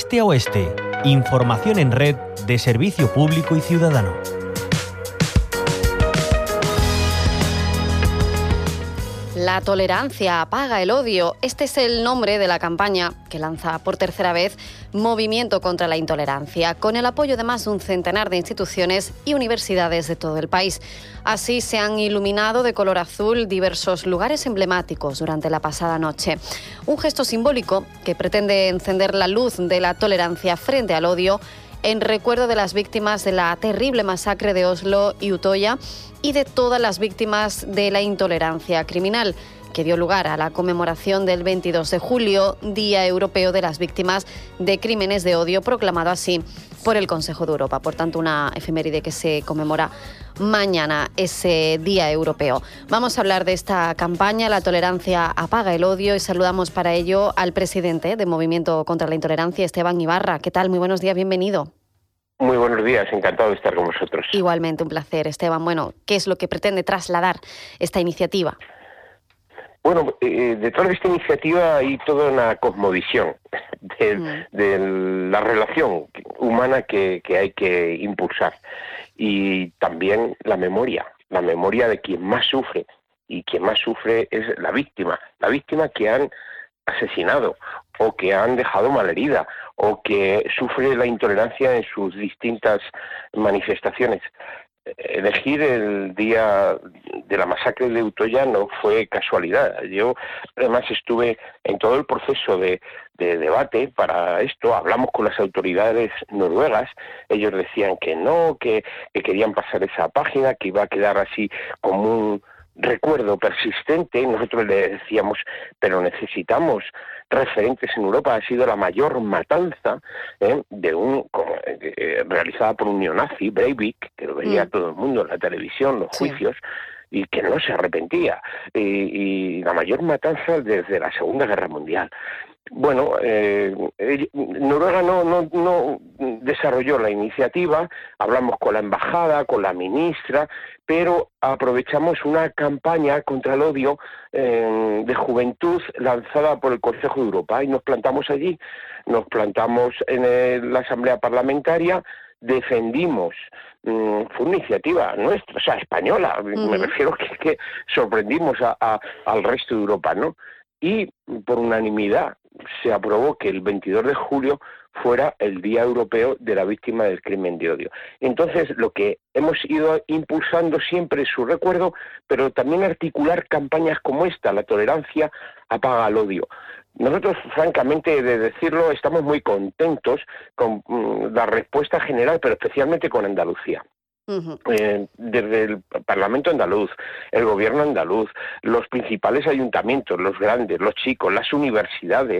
este a oeste. Información en red de servicio público y ciudadano. La tolerancia apaga el odio. Este es el nombre de la campaña que lanza por tercera vez Movimiento contra la Intolerancia, con el apoyo de más de un centenar de instituciones y universidades de todo el país. Así se han iluminado de color azul diversos lugares emblemáticos durante la pasada noche. Un gesto simbólico que pretende encender la luz de la tolerancia frente al odio en recuerdo de las víctimas de la terrible masacre de Oslo y Utoya y de todas las víctimas de la intolerancia criminal, que dio lugar a la conmemoración del 22 de julio, Día Europeo de las Víctimas de Crímenes de Odio, proclamado así por el Consejo de Europa. Por tanto, una efeméride que se conmemora mañana, ese Día Europeo. Vamos a hablar de esta campaña, La tolerancia apaga el odio, y saludamos para ello al presidente de Movimiento contra la Intolerancia, Esteban Ibarra. ¿Qué tal? Muy buenos días, bienvenido. Muy buenos días, encantado de estar con vosotros. Igualmente, un placer, Esteban. Bueno, ¿qué es lo que pretende trasladar esta iniciativa? Bueno, detrás de esta iniciativa hay toda una cosmovisión de la relación humana que hay que impulsar. Y también la memoria de quien más sufre. Y quien más sufre es la víctima que han asesinado o que han dejado malherida o que sufre la intolerancia en sus distintas manifestaciones. Elegir el día de la masacre de Utoya no fue casualidad. Yo además estuve en todo el proceso de debate para esto. Hablamos con las autoridades noruegas. Ellos decían que no, que querían pasar esa página, que iba a quedar así como un recuerdo persistente. Nosotros le decíamos, pero necesitamos referentes en Europa. Ha sido la mayor matanza realizada por un neonazi, Breivik, que lo veía todo el mundo en la televisión, los juicios, y que no se arrepentía. Y la mayor matanza desde la Segunda Guerra Mundial. Bueno, Noruega no desarrolló la iniciativa, hablamos con la embajada, con la ministra, pero aprovechamos una campaña contra el odio de juventud lanzada por el Consejo de Europa y nos plantamos allí, nos plantamos en la Asamblea Parlamentaria, defendimos, fue una iniciativa nuestra, o sea, española, me refiero que sorprendimos al resto de Europa, ¿no? Y por unanimidad se aprobó que el 22 de julio fuera el Día Europeo de la Víctima del Crimen de Odio. Entonces, lo que hemos ido impulsando siempre es su recuerdo, pero también articular campañas como esta, La tolerancia apaga el odio. Nosotros, francamente, de decirlo, estamos muy contentos con la respuesta general, pero especialmente con Andalucía. Desde el Parlamento andaluz, el Gobierno andaluz, los principales ayuntamientos, los grandes, los chicos, las universidades,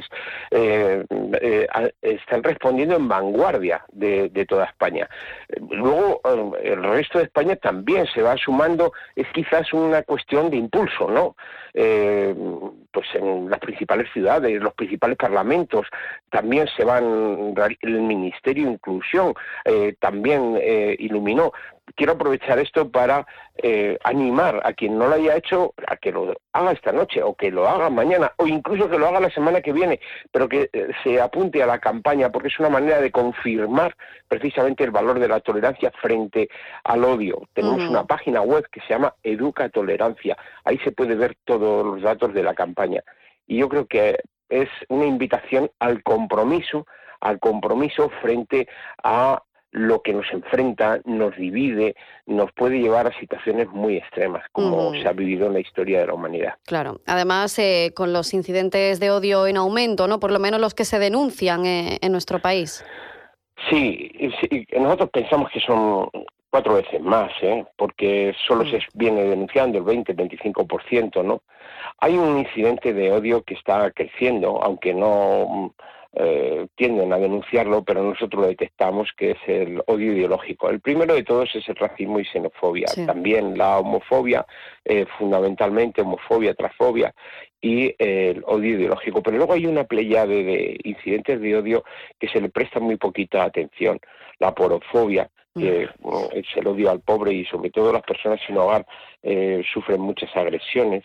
están respondiendo en vanguardia de toda España. Luego, el resto de España también se va sumando. Es quizás una cuestión de impulso, ¿no? Pues en las principales ciudades, los principales parlamentos, también se van, el Ministerio de Inclusión también iluminó. Quiero aprovechar esto para animar a quien no lo haya hecho a que lo haga esta noche o que lo haga mañana o incluso que lo haga la semana que viene, pero que se apunte a la campaña porque es una manera de confirmar precisamente el valor de la tolerancia frente al odio. Tenemos una página web que se llama Educa Tolerancia. Ahí se puede ver todos los datos de la campaña. Y yo creo que es una invitación al compromiso frente a lo que nos enfrenta, nos divide, nos puede llevar a situaciones muy extremas, como se ha vivido en la historia de la humanidad. Claro. Además, con los incidentes de odio en aumento, ¿no? Por lo menos los que se denuncian en nuestro país. Sí, nosotros pensamos que son 4 veces más, porque solo se viene denunciando el 20-25%, ¿no? Hay un incidente de odio que está creciendo, aunque no tienden a denunciarlo, pero nosotros lo detectamos, que es el odio ideológico. El primero de todos es el racismo y xenofobia, también la homofobia, fundamentalmente homofobia, transfobia y el odio ideológico. Pero luego hay una pléyade de incidentes de odio que se le presta muy poquita atención. La porofobia, que es el odio al pobre y sobre todo las personas sin hogar sufren muchas agresiones,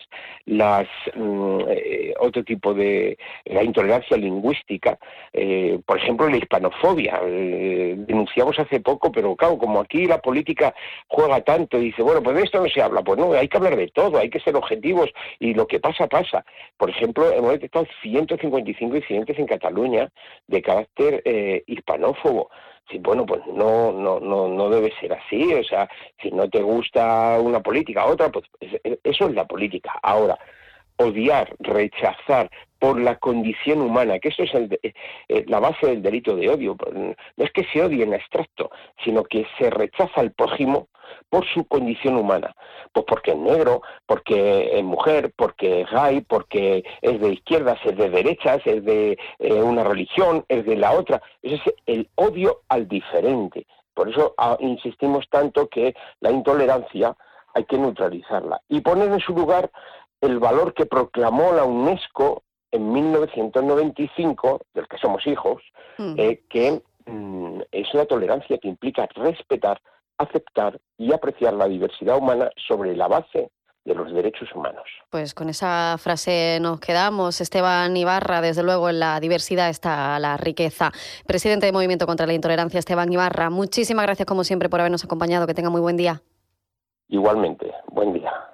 otro tipo de la intolerancia lingüística, por ejemplo la hispanofobia, denunciamos hace poco, pero claro, como aquí la política juega tanto y dice, bueno, pues de esto no se habla, pues no, hay que hablar de todo, hay que ser objetivos y lo que pasa, pasa. Por ejemplo, hemos detectado 155 incidentes en Cataluña de carácter hispanófobo. Sí, bueno, pues no debe ser así, o sea, si no te gusta una política, otra, pues eso es la política. Ahora, odiar, rechazar por la condición humana, que eso es la base del delito de odio, no es que se odie en abstracto, sino que se rechaza al prójimo por su condición humana, pues porque es negro, porque es mujer, porque es gay, porque es de izquierdas, es de derechas, es de una religión, es de la otra. Ese es el odio al diferente. Por eso insistimos tanto que la intolerancia hay que neutralizarla y poner en su lugar el valor que proclamó la UNESCO en 1995, del que somos hijos, que es la tolerancia, que implica respetar, aceptar y apreciar la diversidad humana sobre la base de los derechos humanos. Pues con esa frase nos quedamos. Esteban Ibarra, desde luego en la diversidad está la riqueza. Presidente de Movimiento contra la Intolerancia, Esteban Ibarra, muchísimas gracias como siempre por habernos acompañado. Que tenga muy buen día. Igualmente, buen día.